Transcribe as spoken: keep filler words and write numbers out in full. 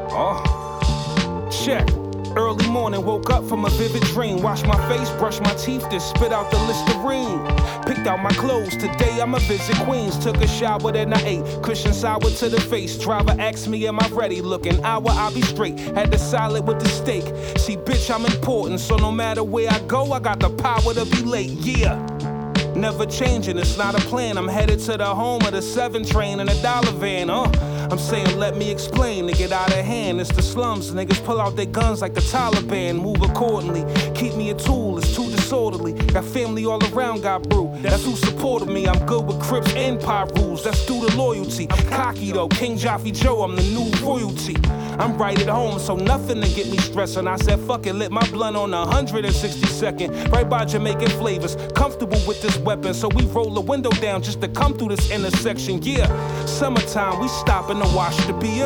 Oh, check. Early morning, woke up from a vivid dream. Washed my face, brushed my teeth, then spit out the Listerine. Picked out my clothes, today I'ma visit Queens. Took a shower, then I ate, cushion sour to the face. Driver asked me, am I ready? Look, an hour, I'll be straight. Had the salad with the steak. See, bitch, I'm important, so no matter where I go, I got the power to be late, yeah. Never changing, it's not a plan. I'm headed to the home of the seven train in a dollar van, uh. I'm saying, let me explain, to get out of hand. It's the slums, niggas pull out their guns like the Taliban. Move accordingly, keep me a tool, it's too disorderly. Got family all around, got brew, that's who supported me. I'm good with Crips and Pyrus, that's due to loyalty. I'm cocky though, King Jaffe Joe, I'm the new royalty. I'm right at home, so nothing to get me stressing. I said, fuck it, lit my blunt on one hundred sixty-second. Right by Jamaican flavors, comfortable with this weapon. So we roll the window down just to come through this intersection, yeah. Summertime, we stopping to watch the B M.